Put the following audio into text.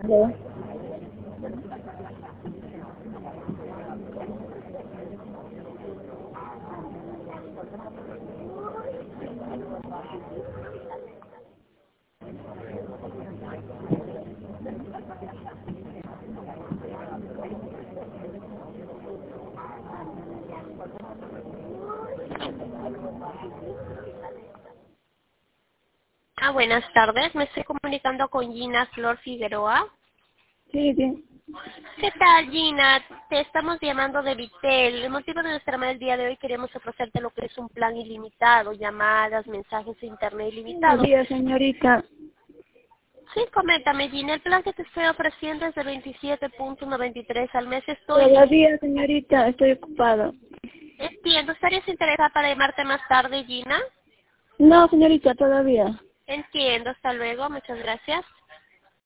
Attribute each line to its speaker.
Speaker 1: ¿No?
Speaker 2: Buenas tardes, me estoy comunicando con Gina Flor Figueroa.
Speaker 1: Sí, bien.
Speaker 2: ¿Qué tal, Gina? Te estamos llamando de Vitel. El motivo de nuestra llamada el día de hoy queremos ofrecerte lo que es un plan ilimitado, llamadas, mensajes de internet
Speaker 1: Buenos
Speaker 2: ilimitado.
Speaker 1: días, señorita.
Speaker 2: Sí, coméntame, Gina, el plan que te estoy ofreciendo es de 27.93 al mes.
Speaker 1: Todavía, señorita, estoy ocupada.
Speaker 2: Entiendo, ¿estarías interesada para llamarte más tarde, Gina?
Speaker 1: No, señorita, todavía.
Speaker 2: Entiendo, hasta luego, muchas gracias.